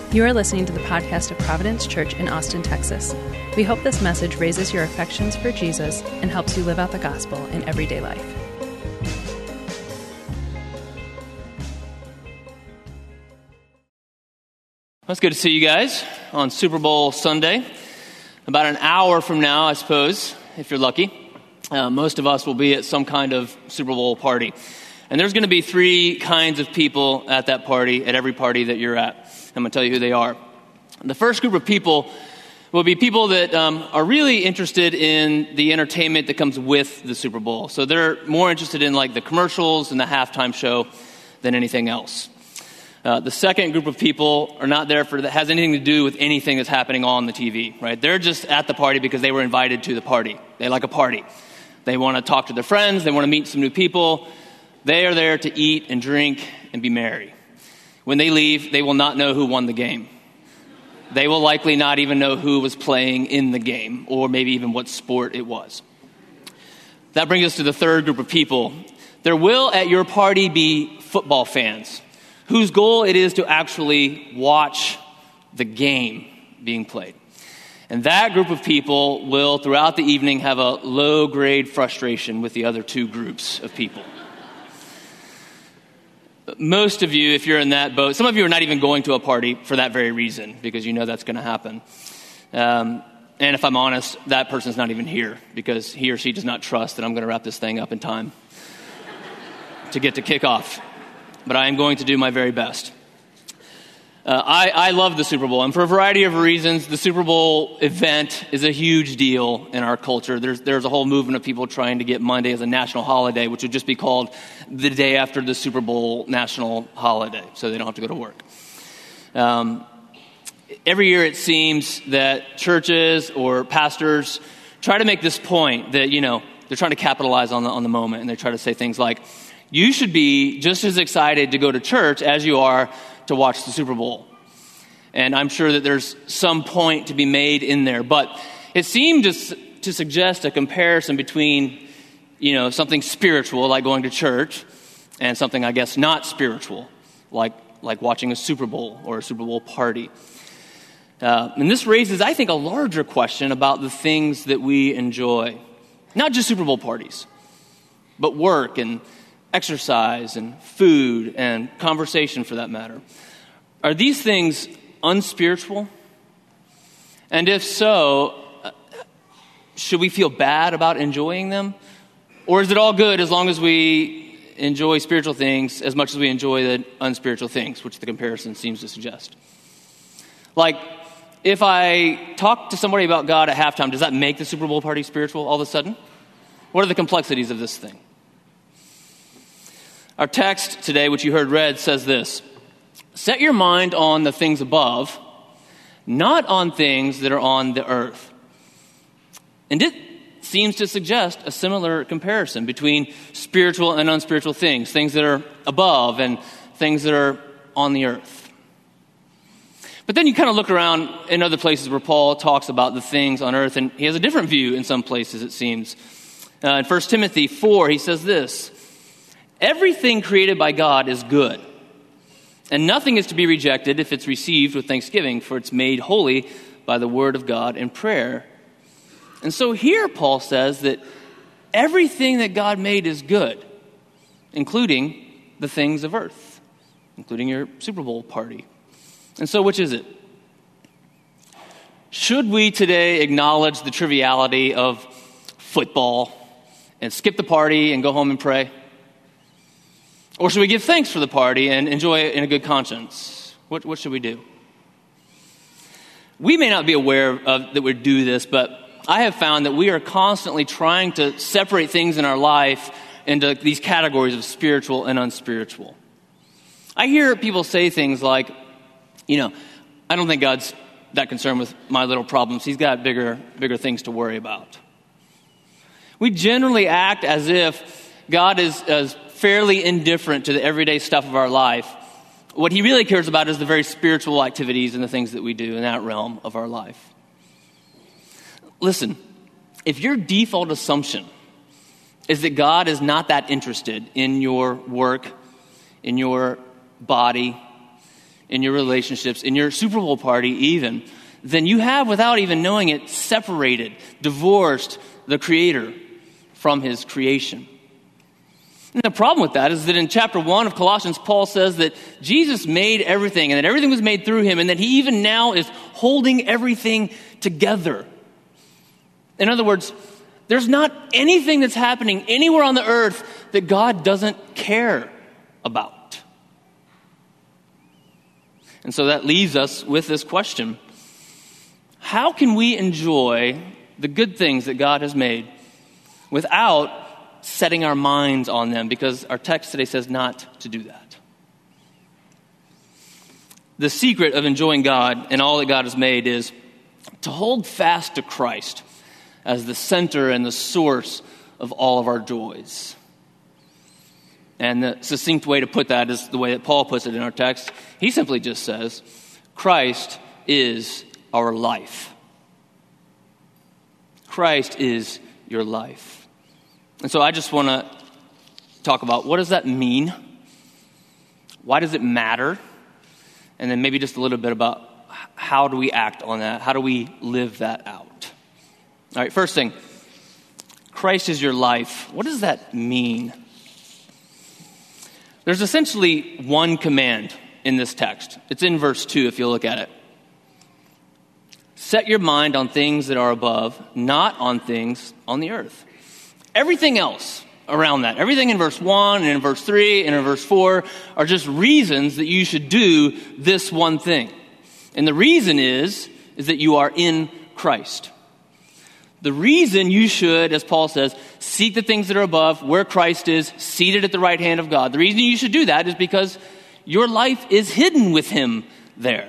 You are listening to the podcast of Providence Church in Austin, Texas. We hope this message raises your affections for Jesus and helps you live out the gospel in everyday life. Well, it's good to see you guys on Super Bowl Sunday. About an hour from now, I suppose, if you're lucky, most of us will be at some kind of Super Bowl party. And there's going to be three kinds of people at that party, at every party that you're at. I'm going to tell you who they are. The first group of people will be people that are really interested in the entertainment that comes with the Super Bowl. So they're more interested in like the commercials and the halftime show than anything else. The second group of people are not there for that has anything to do with anything that's happening on the TV, right? They're just at the party because they were invited to the party. They like a party. They want to talk to their friends. They want to meet some new people. They are there to eat and drink and be merry. When they leave, they will not know who won the game. They will likely not even know who was playing in the game, or maybe even what sport it was. That brings us to the third group of people. There will at your party be football fans whose goal it is to actually watch the game being played. And that group of people will, throughout the evening, have a low-grade frustration with the other two groups of people. Most of you, if you're in that boat, some of you are not even going to a party for that very reason, because you know that's going to happen. And if I'm honest, that person's not even here, because he or she does not trust that I'm going to wrap this thing up in time to get to kickoff. But I am going to do my very best. I love the Super Bowl, and for a variety of reasons, the Super Bowl event is a huge deal in our culture. There's a whole movement of people trying to get Monday as a national holiday, which would just be called the day after the Super Bowl national holiday, so they don't have to go to work. Every year it seems that churches or pastors try to make this point that, you know, they're trying to capitalize on the moment, and they try to say things like, you should be just as excited to go to church as you are to watch the Super Bowl. And I'm sure that there's some point to be made in there. But it seemed to suggest a comparison between, you know, something spiritual, like going to church, and something, I guess, not spiritual, like watching a Super Bowl or a Super Bowl party. And this raises, I think, a larger question about the things that we enjoy. Not just Super Bowl parties, but work and exercise and food and conversation, for that matter. Are these things unspiritual? And if so, should we feel bad about enjoying them? Or is it all good as long as we enjoy spiritual things as much as we enjoy the unspiritual things, which the comparison seems to suggest? Like, if I talk to somebody about God at halftime, does that make the Super Bowl party spiritual all of a sudden? What are the complexities of this thing? Our text today, which you heard read, says this: set your mind on the things above, not on things that are on the earth. And it seems to suggest a similar comparison between spiritual and unspiritual things that are above and things that are on the earth. But then you kind of look around in other places where Paul talks about the things on earth, and he has a different view in some places, it seems. In 1 Timothy 4, he says this: everything created by God is good, and nothing is to be rejected if it's received with thanksgiving, for it's made holy by the word of God and prayer. And so here Paul says that everything that God made is good, including the things of earth, including your Super Bowl party. And so which is it? Should we today acknowledge the triviality of football and skip the party and go home and pray? Or should we give thanks for the party and enjoy it in a good conscience? What should we do? We may not be aware of that we do this, but I have found that we are constantly trying to separate things in our life into these categories of spiritual and unspiritual. I hear people say things like, you know, I don't think God's that concerned with my little problems. He's got bigger things to worry about. We generally act as if God is fairly indifferent to the everyday stuff of our life. What he really cares about is the very spiritual activities and the things that we do in that realm of our life. Listen, if your default assumption is that God is not that interested in your work, in your body, in your relationships, in your Super Bowl party even, then you have, without even knowing it, separated, divorced the Creator from his creation. And the problem with that is that in chapter 1 of Colossians, Paul says that Jesus made everything and that everything was made through him and that he even now is holding everything together. In other words, there's not anything that's happening anywhere on the earth that God doesn't care about. And so that leaves us with this question. How can we enjoy the good things that God has made without setting our minds on them? Because our text today says not to do that. The secret of enjoying God and all that God has made is to hold fast to Christ as the center and the source of all of our joys. And the succinct way to put that is the way that Paul puts it in our text. He simply just says, Christ is our life. Christ is your life. And so I just want to talk about what does that mean? Why does it matter? And then maybe just a little bit about how do we act on that? How do we live that out? All right, first thing, Christ is your life. What does that mean? There's essentially one command in this text. It's in verse 2 if you look at it. Set your mind on things that are above, not on things on the earth. Everything else around that, everything in verse 1 and in verse 3 and in verse 4 are just reasons that you should do this one thing. And the reason is that you are in Christ. The reason you should, as Paul says, seek the things that are above, where Christ is, seated at the right hand of God. The reason you should do that is because your life is hidden with him there.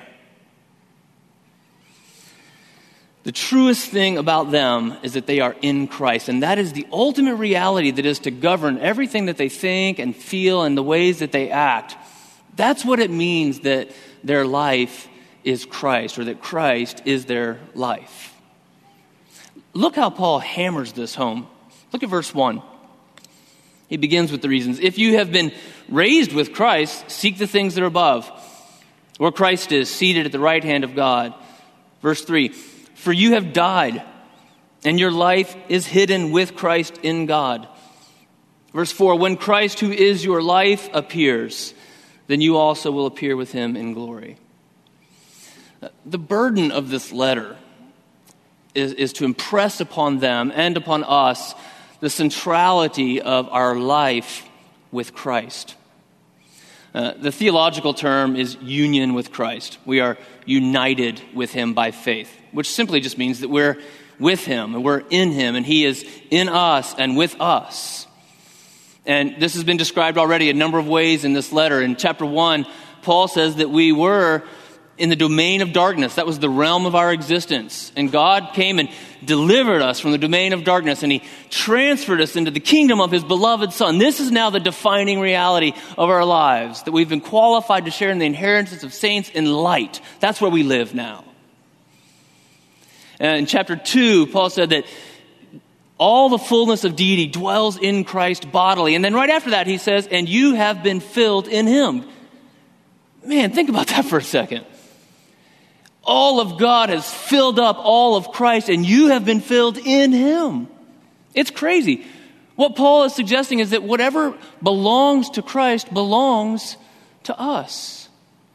The truest thing about them is that they are in Christ, and that is the ultimate reality that is to govern everything that they think and feel and the ways that they act. That's what it means that their life is Christ, or that Christ is their life. Look how Paul hammers this home. Look at verse 1. He begins with the reasons. If you have been raised with Christ, seek the things that are above, where Christ is, seated at the right hand of God. Verse 3. For you have died, and your life is hidden with Christ in God. Verse 4, when Christ, who is your life, appears, then you also will appear with him in glory. The burden of this letter is to impress upon them and upon us the centrality of our life with Christ. The theological term is union with Christ. We are united with him by faith, which simply just means that we're with him and we're in him and he is in us and with us. And this has been described already a number of ways in this letter. In chapter 1, Paul says that we were in the domain of darkness. That was the realm of our existence. And God came and delivered us from the domain of darkness, and he transferred us into the kingdom of his beloved Son. This is now the defining reality of our lives, that we've been qualified to share in the inheritance of saints in light. That's where we live now. And in chapter 2, Paul said that all the fullness of deity dwells in Christ bodily. And then right after that, he says, and you have been filled in him. Man, think about that for a second. All of God has filled up all of Christ, and you have been filled in him. It's crazy. What Paul is suggesting is that whatever belongs to Christ belongs to us.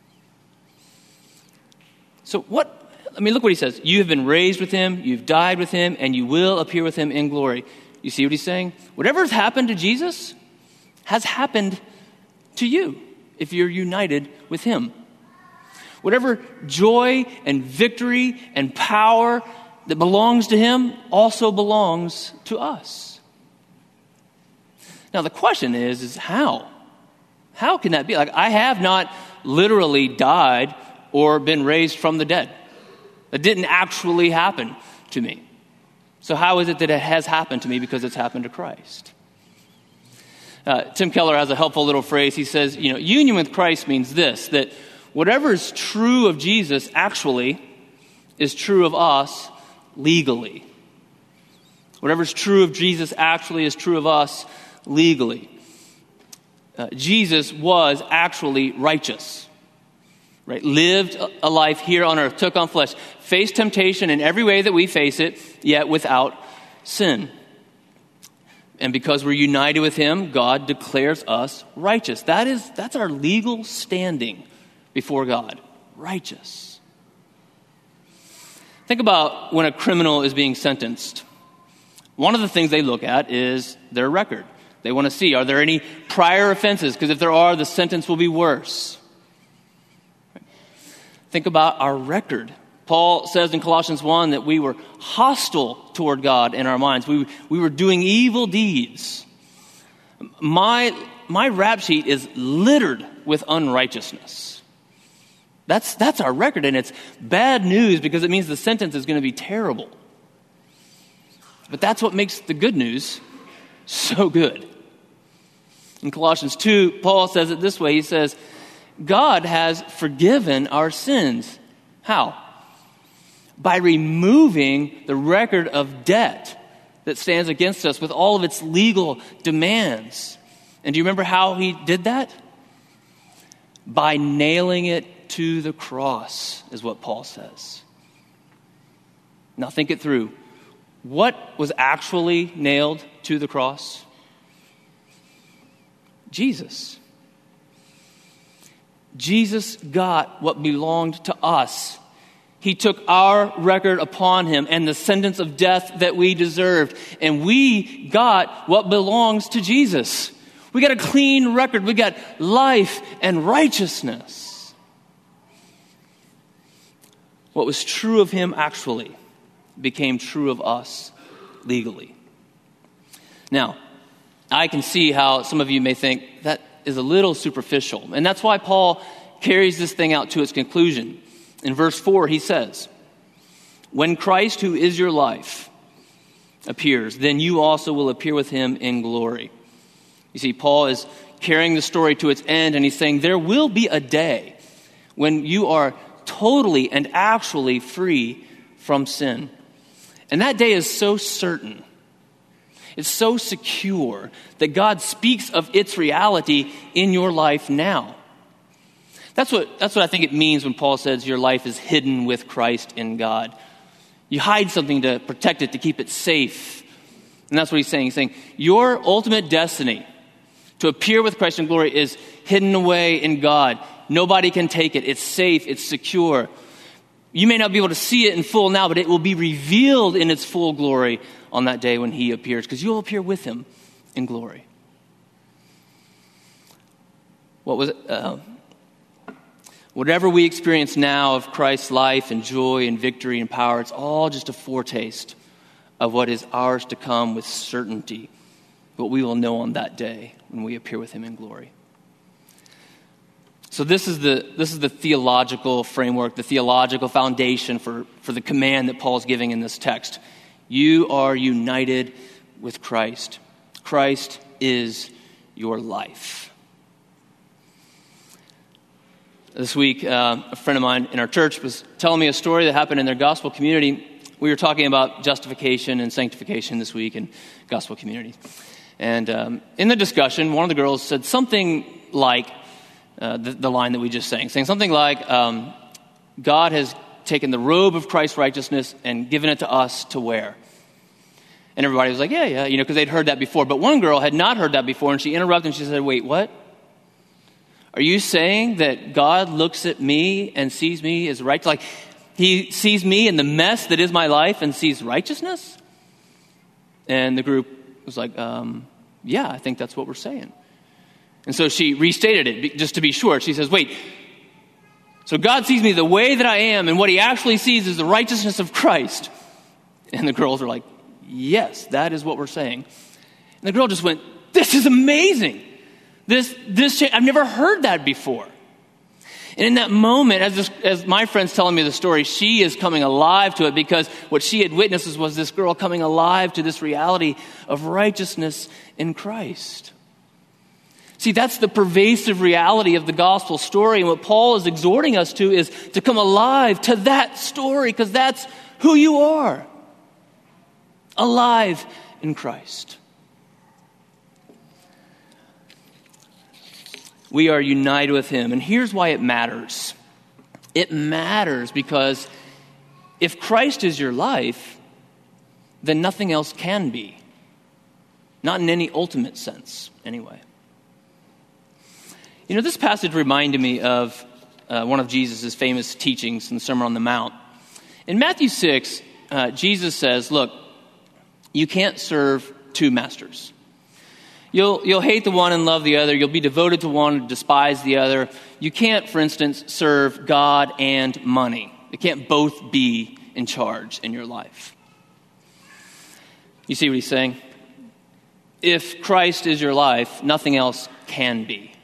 So look what he says. You have been raised with him, you've died with him, and you will appear with him in glory. You see what he's saying? Whatever has happened to Jesus has happened to you if you're united with him. Whatever joy and victory and power that belongs to him also belongs to us. Now the question is how? How can that be? Like, I have not literally died or been raised from the dead. That didn't actually happen to me. So how is it that it has happened to me? Because it's happened to Christ. Tim Keller has a helpful little phrase. He says, union with Christ means this, that whatever is true of Jesus actually is true of us legally. Whatever is true of Jesus actually is true of us legally. Jesus was actually righteous. right? Lived a life here on earth, took on flesh, faced temptation in every way that we face it, yet without sin. And because we're united with him, God declares us righteous. That's our legal standing before God. Righteous. Think about when a criminal is being sentenced. One of the things they look at is their record. They want to see, are there any prior offenses? Because if there are, the sentence will be worse. Think about our record. Paul says in Colossians 1 that we were hostile toward God in our minds. We were doing evil deeds. My rap sheet is littered with unrighteousness. That's our record, and it's bad news because it means the sentence is going to be terrible. But that's what makes the good news so good. In Colossians 2, Paul says it this way. He says, God has forgiven our sins. How? By removing the record of debt that stands against us with all of its legal demands. And do you remember how he did that? By nailing it to the cross, is what Paul says. Now think it through. What was actually nailed to the cross? Jesus. Jesus got what belonged to us. He took our record upon him and the sentence of death that we deserved. And we got what belongs to Jesus. We got a clean record. We got life and righteousness. What was true of him actually became true of us legally. Now, I can see how some of you may think that is a little superficial. And that's why Paul carries this thing out to its conclusion. In verse 4, he says, when Christ, who is your life, appears, then you also will appear with him in glory. You see, Paul is carrying the story to its end, and he's saying there will be a day when you are totally and actually free from sin. And that day is so certain. It's so secure that God speaks of its reality in your life now. That's what I think it means when Paul says your life is hidden with Christ in God. You hide something to protect it, to keep it safe. And that's what he's saying. He's saying your ultimate destiny to appear with Christ in glory is hidden away in God. Nobody can take it. It's safe. It's secure. You may not be able to see it in full now, but it will be revealed in its full glory on that day when he appears, because you'll appear with him in glory. What was it? Whatever we experience now of Christ's life and joy and victory and power, it's all just a foretaste of what is ours to come with certainty, what we will know on that day when we appear with him in glory. So this is the theological framework, the theological foundation for the command that Paul's giving in this text. You are united with Christ. Christ is your life. This week, a friend of mine in our church was telling me a story that happened in their gospel community. We were talking about justification and sanctification this week in gospel community. And in the discussion, one of the girls said something like the line that we just sang, saying something like, God has taken the robe of Christ's righteousness and given it to us to wear. And everybody was like, yeah, because they'd heard that before. But one girl had not heard that before, and she interrupted and she said, wait, what? Are you saying that God looks at me and sees me as right? Like he sees me in the mess that is my life and sees righteousness? And the group was like, yeah, I think that's what we're saying. And so she restated it just to be sure. She says, wait, so God sees me the way that I am, and what he actually sees is the righteousness of Christ. And the girls are like, yes, that is what we're saying. And the girl just went, this is amazing. This I've never heard that before. And in that moment, as my friend's telling me the story, she is coming alive to it, because what she had witnessed was this girl coming alive to this reality of righteousness in Christ. See, that's the pervasive reality of the gospel story. And what Paul is exhorting us to is to come alive to that story, because that's who you are. Alive in Christ. We are united with him. And here's why it matters. It matters because if Christ is your life, then nothing else can be. Not in any ultimate sense, anyway. You know, this passage reminded me of one of Jesus' famous teachings in the Sermon on the Mount. In Matthew 6, Jesus says, look, you can't serve two masters. You'll hate the one and love the other. You'll be devoted to one and despise the other. You can't, for instance, serve God and money. They can't both be in charge in your life. You see what he's saying? If Christ is your life, nothing else can be.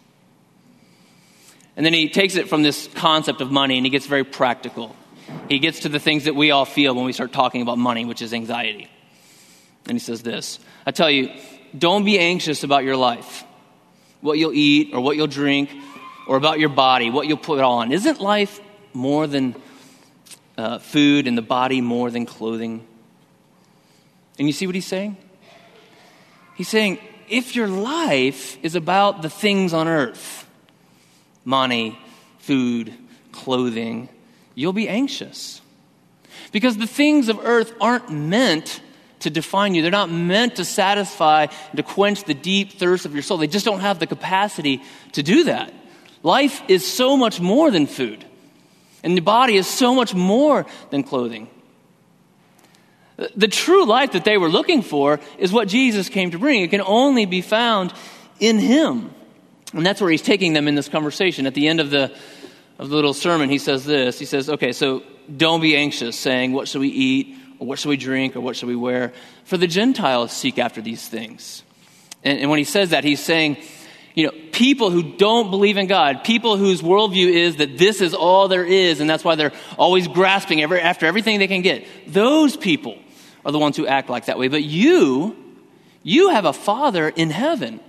And then he takes it from this concept of money and he gets very practical. He gets to the things that we all feel when we start talking about money, which is anxiety. And he says this, I tell you, don't be anxious about your life, what you'll eat or what you'll drink, or about your body, what you'll put on. Isn't life more than food and the body more than clothing? And you see what he's saying? He's saying, if your life is about the things on earth, money, food, clothing, you'll be anxious. Because the things of earth aren't meant to define you. They're not meant to satisfy and to quench the deep thirst of your soul. They just don't have the capacity to do that. Life is so much more than food. And the body is so much more than clothing. The true life that they were looking for is what Jesus came to bring. It can only be found in him. And that's where he's taking them in this conversation. At the end of the little sermon, he says this. He says, okay, so don't be anxious, saying, what should we eat? Or what should we drink? Or what should we wear? For the Gentiles seek after these things. And when he says that, he's saying, you know, people who don't believe in God, people whose worldview is that this is all there is, and that's why they're always grasping after everything they can get. Those people are the ones who act like that way. But you have a Father in heaven.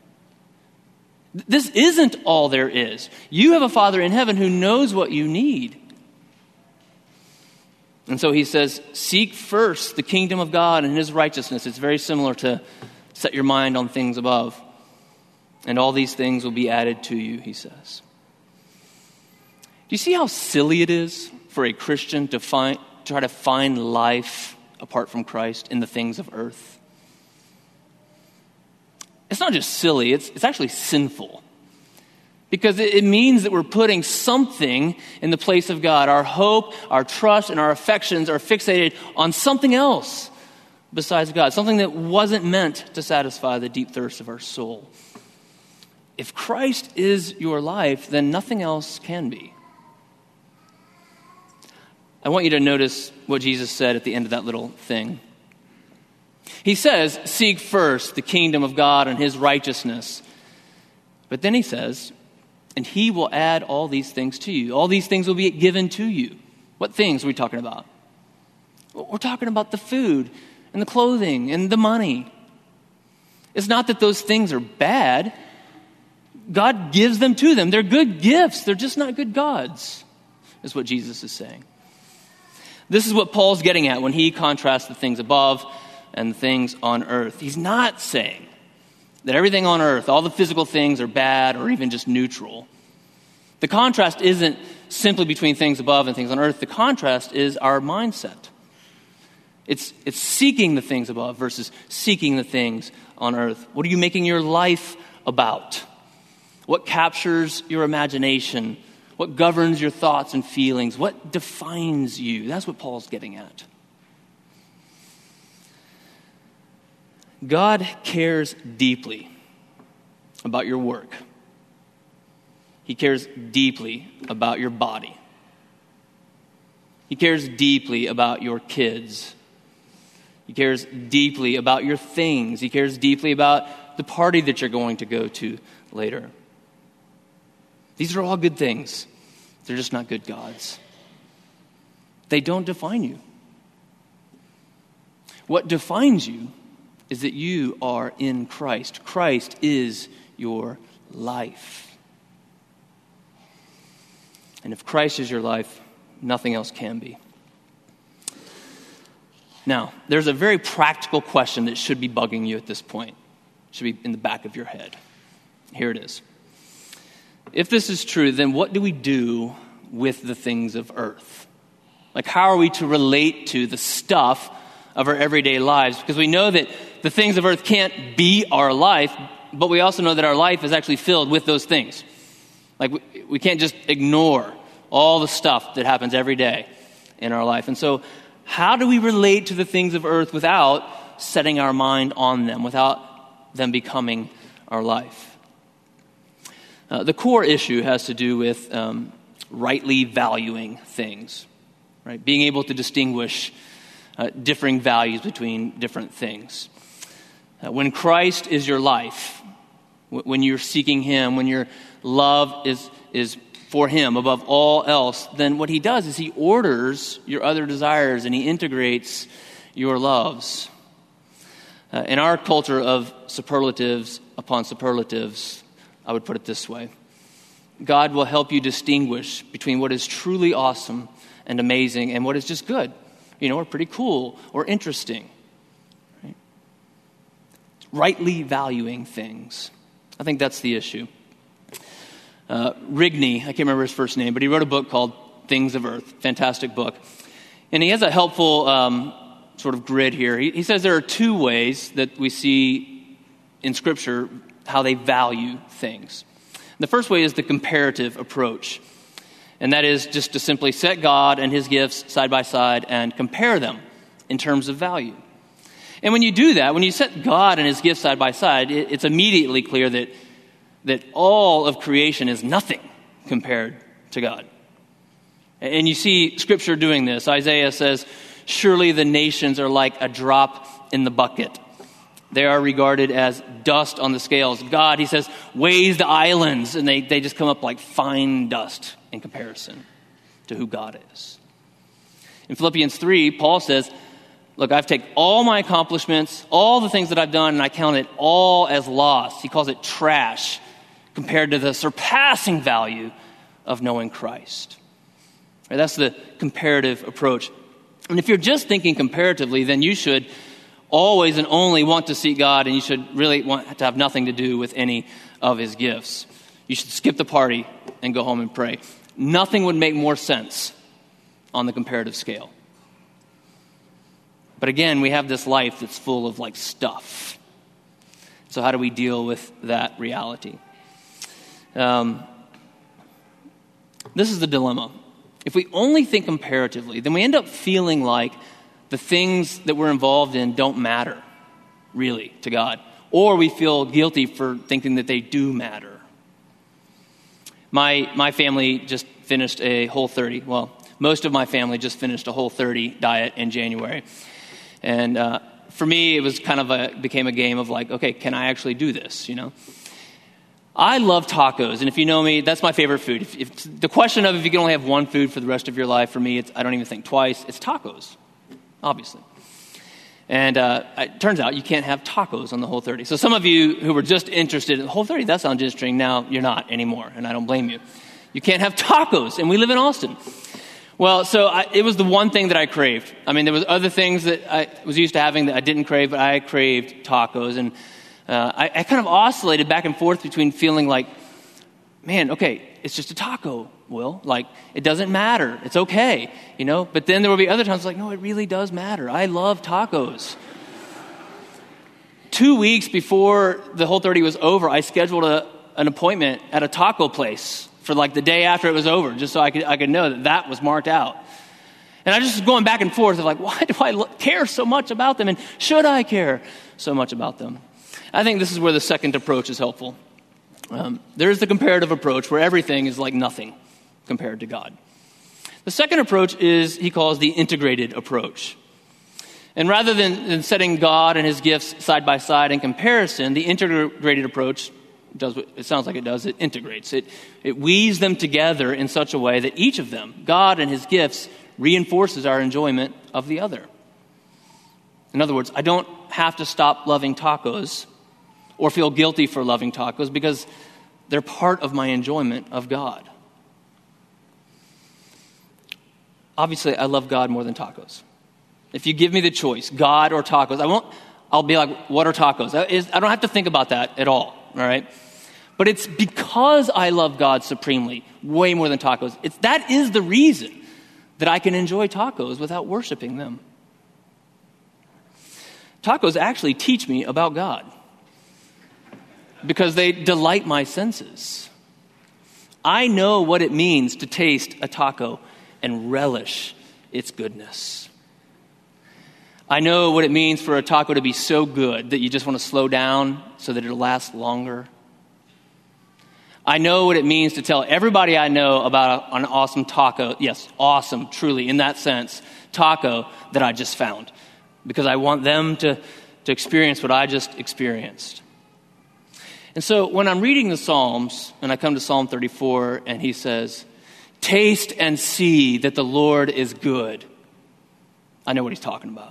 This isn't all there is. You have a Father in heaven who knows what you need. And so he says, seek first the kingdom of God and his righteousness. It's very similar to set your mind on things above. And all these things will be added to you, he says. Do you see how silly it is for a Christian to try to find life apart from Christ in the things of earth? It's not just silly, it's actually sinful. Because it means that we're putting something in the place of God. Our hope, our trust, and our affections are fixated on something else besides God. Something that wasn't meant to satisfy the deep thirst of our soul. If Christ is your life, then nothing else can be. I want you to notice what Jesus said at the end of that little thing. He says, seek first the kingdom of God and his righteousness. But then he says, and he will add all these things to you. All these things will be given to you. What things are we talking about? We're talking about the food and the clothing and the money. It's not that those things are bad. God gives them to them. They're good gifts. They're just not good gods, is what Jesus is saying. This is what Paul's getting at when he contrasts the things above and the things on earth. He's not saying that everything on earth, all the physical things are bad or even just neutral. The contrast isn't simply between things above and things on earth. The contrast is our mindset. It's seeking the things above versus seeking the things on earth. What are you making your life about? What captures your imagination? What governs your thoughts and feelings? What defines you? That's what Paul's getting at. God cares deeply about your work. He cares deeply about your body. He cares deeply about your kids. He cares deeply about your things. He cares deeply about the party that you're going to go to later. These are all good things. They're just not good gods. They don't define you. What defines you is that you are in Christ. Christ is your life. And if Christ is your life, nothing else can be. Now, there's a very practical question that should be bugging you at this point. It should be in the back of your head. Here it is. If this is true, then what do we do with the things of earth? Like, how are we to relate to the stuff of our everyday lives? Because we know that the things of earth can't be our life, but we also know that our life is actually filled with those things. Like, we can't just ignore all the stuff that happens every day in our life. And so, how do we relate to the things of earth without setting our mind on them, without them becoming our life? The core issue has to do with rightly valuing things, right? Being able to distinguish differing values between different things. When Christ is your life, when you're seeking Him, when your love is for Him above all else, then what He does is He orders your other desires and He integrates your loves. In our culture of superlatives upon superlatives, I would put it this way: God will help you distinguish between what is truly awesome and amazing and what is just good, or pretty cool or interesting. Right? Rightly valuing things. I think that's the issue. Rigney, I can't remember his first name, but he wrote a book called Things of Earth. Fantastic book. And he has a helpful sort of grid here. He says there are two ways that we see in Scripture how they value things. The first way is the comparative approach. And that is just to simply set God and His gifts side by side and compare them in terms of value. And when you do that, when you set God and His gifts side by side, it's immediately clear that all of creation is nothing compared to God. And you see Scripture doing this. Isaiah says, "Surely the nations are like a drop in the bucket. They are regarded as dust on the scales." God, He says, weighs the islands, and they just come up like fine dust in comparison to who God is. In Philippians 3, Paul says, "Look, I've taken all my accomplishments, all the things that I've done, and I count it all as loss." He calls it trash compared to the surpassing value of knowing Christ. Right, that's the comparative approach. And if you're just thinking comparatively, then you should always and only want to seek God, and you should really want to have nothing to do with any of His gifts. You should skip the party and go home and pray. Nothing would make more sense on the comparative scale. But again, we have this life that's full of like stuff. So how do we deal with that reality? This is the dilemma. If we only think comparatively, then we end up feeling like the things that we're involved in don't matter, really, to God. Or we feel guilty for thinking that they do matter. My family just finished a Whole30. Well, most of my family just finished a Whole30 diet in January. And for me, it was kind of became a game of like, okay, can I actually do this, I love tacos, and if you know me, that's my favorite food. If the question of if you can only have one food for the rest of your life, for me, I don't even think twice. It's tacos, obviously. And it turns out you can't have tacos on the Whole30. So some of you who were just interested in Whole30, that sounds interesting. Now you're not anymore, and I don't blame you. You can't have tacos, and we live in Austin. Well, so it was the one thing that I craved. I mean, there was other things that I was used to having that I didn't crave, but I craved tacos, and I kind of oscillated back and forth between feeling like, man, okay, it's just a taco, Will. Like, it doesn't matter. It's okay, But then there will be other times like, no, it really does matter. I love tacos. 2 weeks before the Whole30 was over, I scheduled an appointment at a taco place for like the day after it was over, just so I could know that was marked out. And I just was going back and forth of like, why do I care so much about them? And should I care so much about them? I think this is where the second approach is helpful. There's the comparative approach where everything is like nothing compared to God. The second approach is, he calls the integrated approach. And rather than setting God and His gifts side by side in comparison, the integrated approach does what it sounds like it does. It integrates. It weaves them together in such a way that each of them, God and His gifts, reinforces our enjoyment of the other. In other words, I don't have to stop loving tacos or feel guilty for loving tacos because they're part of my enjoyment of God. Obviously, I love God more than tacos. If you give me the choice, God or tacos, I'll be like, what are tacos? I don't have to think about that at all right? But it's because I love God supremely, way more than tacos. That is the reason that I can enjoy tacos without worshiping them. Tacos actually teach me about God because they delight my senses. I know what it means to taste a taco and relish its goodness. I know what it means for a taco to be so good that you just want to slow down so that it'll last longer. I know what it means to tell everybody I know about an awesome taco, yes, awesome, truly, in that sense, taco that I just found, because I want them to experience what I just experienced. And so when I'm reading the Psalms, and I come to Psalm 34, and he says, "Taste and see that the Lord is good," I know what he's talking about.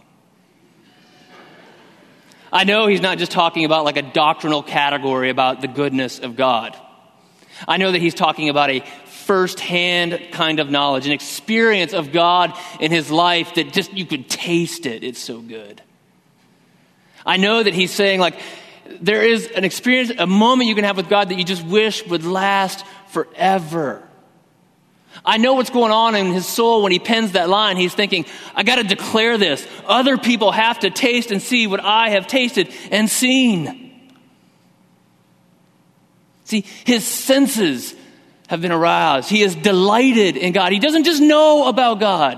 I know he's not just talking about like a doctrinal category about the goodness of God. I know that he's talking about a first-hand kind of knowledge, an experience of God in his life that just, you could taste it. It's so good. I know that he's saying like, there is an experience, a moment you can have with God that you just wish would last forever. I know what's going on in his soul when he pens that line. He's thinking, I got to declare this. Other people have to taste and see what I have tasted and seen. See, his senses have been aroused. He is delighted in God. He doesn't just know about God.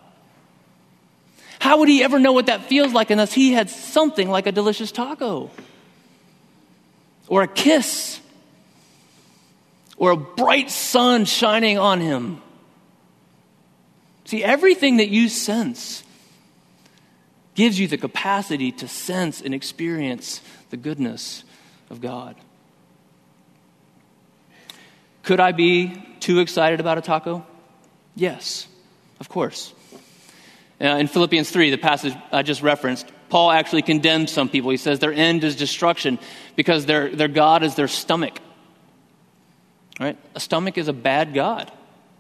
How would he ever know what that feels like unless he had something like a delicious taco? Or a kiss? Or a bright sun shining on him? See, everything that you sense gives you the capacity to sense and experience the goodness of God. Could I be too excited about a taco? Yes, of course. In Philippians 3, the passage I just referenced, Paul actually condemns some people. He says their end is destruction because their God is their stomach. Right? A stomach is a bad God.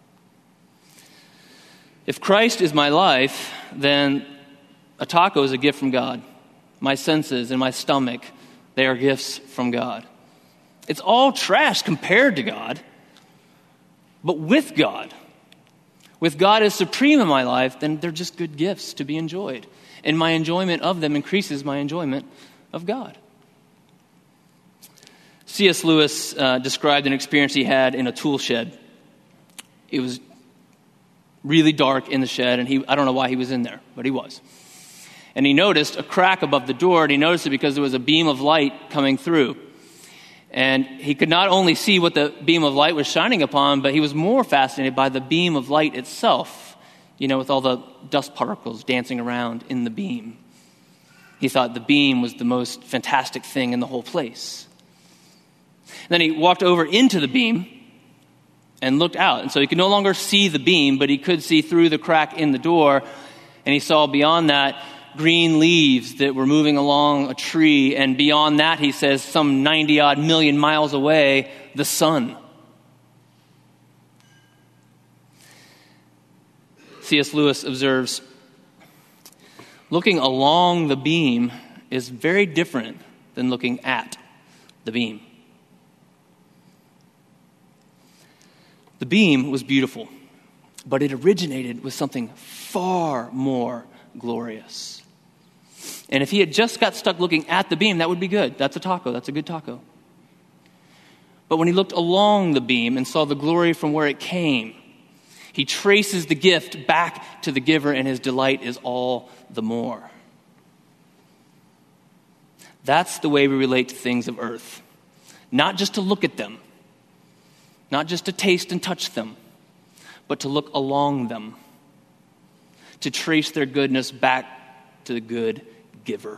If Christ is my life, then a taco is a gift from God. My senses and my stomach, they are gifts from God. It's all trash compared to God. But with God as supreme in my life, then they're just good gifts to be enjoyed. And my enjoyment of them increases my enjoyment of God. C.S. Lewis described an experience he had in a tool shed. It was really dark in the shed, and I don't know why he was in there, but he was. And he noticed a crack above the door, and he noticed it because there was a beam of light coming through. And he could not only see what the beam of light was shining upon, but he was more fascinated by the beam of light itself, with all the dust particles dancing around in the beam. He thought the beam was the most fantastic thing in the whole place. And then he walked over into the beam and looked out. And so he could no longer see the beam, but he could see through the crack in the door. And he saw beyond that green leaves that were moving along a tree, and beyond that, he says, some 90-odd million miles away, the sun. C.S. Lewis observes, looking along the beam is very different than looking at the beam. The beam was beautiful, but it originated with something far more glorious. And if he had just got stuck looking at the beam, that would be good. That's a taco. That's a good taco. But when he looked along the beam and saw the glory from where it came, he traces the gift back to the giver, and his delight is all the more. That's the way we relate to things of earth. Not just to look at them, not just to taste and touch them, but to look along them, to trace their goodness back to the good giver.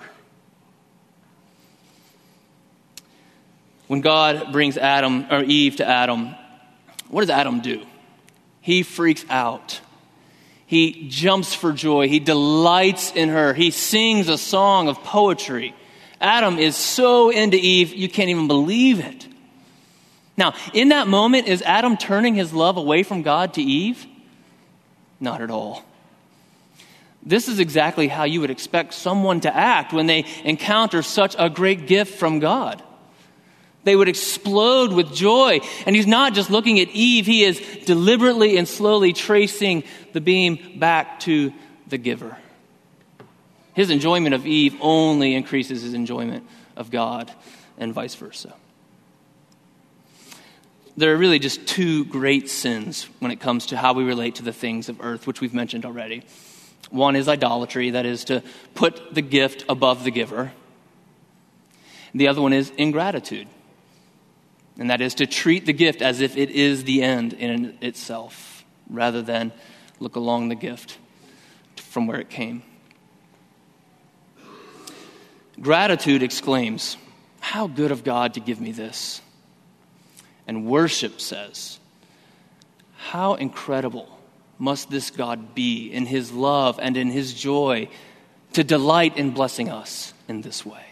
When God brings Eve to Adam, what does Adam do? He freaks out. He jumps for joy. He delights in her. He sings a song of poetry. Adam is so into Eve, you can't even believe it. Now, in that moment, is Adam turning his love away from God to Eve? Not at all. This is exactly how you would expect someone to act when they encounter such a great gift from God. They would explode with joy. And he's not just looking at Eve. He is deliberately and slowly tracing the beam back to the giver. His enjoyment of Eve only increases his enjoyment of God, and vice versa. There are really just two great sins when it comes to how we relate to the things of earth, which we've mentioned already. One is idolatry, that is to put the gift above the giver. The other one is ingratitude, and that is to treat the gift as if it is the end in itself, rather than look along the gift from where it came. Gratitude exclaims, "How good of God to give me this." And worship says, "How incredible must this God be in his love and in his joy to delight in blessing us in this way."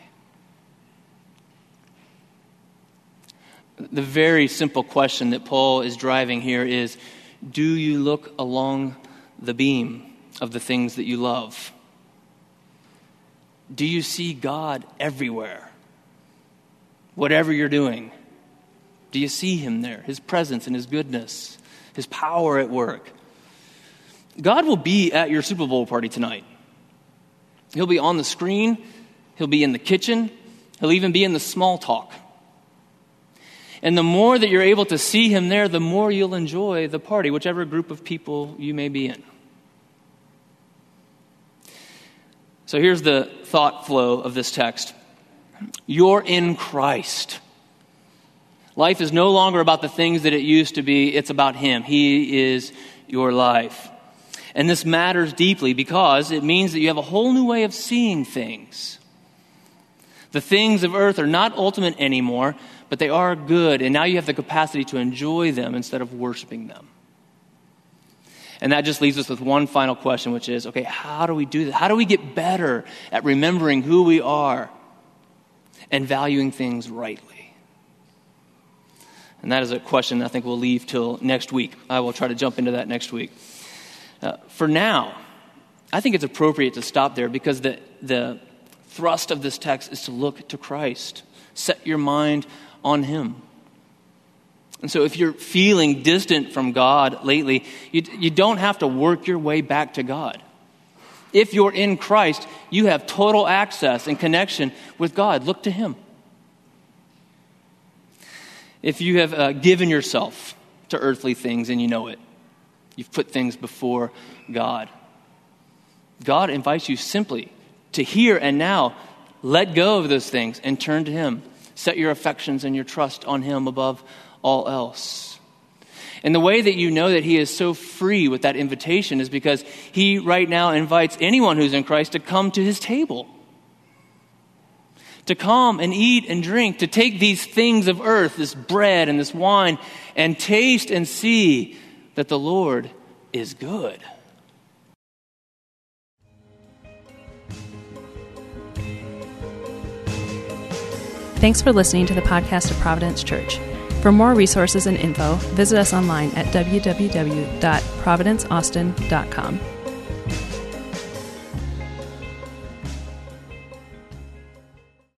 The very simple question that Paul is driving here is, do you look along the beam of the things that you love? Do you see God everywhere? Whatever you're doing, do you see him there? His presence and his goodness, his power at work. God will be at your Super Bowl party tonight. He'll be on the screen. He'll be in the kitchen. He'll even be in the small talk. And the more that you're able to see him there, the more you'll enjoy the party, whichever group of people you may be in. So here's the thought flow of this text. You're in Christ. Life is no longer about the things that it used to be. It's about him. He is your life. And this matters deeply because it means that you have a whole new way of seeing things. The things of earth are not ultimate anymore, but they are good. And now you have the capacity to enjoy them instead of worshiping them. And that just leaves us with one final question, which is, okay, how do we do that? How do we get better at remembering who we are and valuing things rightly? And that is a question I think we'll leave till next week. I will try to jump into that next week. For now, I think it's appropriate to stop there because the thrust of this text is to look to Christ. Set your mind on him. And so if you're feeling distant from God lately, you don't have to work your way back to God. If you're in Christ, you have total access and connection with God. Look to him. If you have given yourself to earthly things and you know it, you've put things before God. God invites you simply to here and now let go of those things and turn to him. Set your affections and your trust on him above all else. And the way that you know that he is so free with that invitation is because he right now invites anyone who's in Christ to come to his table. To come and eat and drink, to take these things of earth, this bread and this wine, and taste and see that the Lord is good. Thanks for listening to the podcast of Providence Church. For more resources and info, visit us online at www.providenceaustin.com.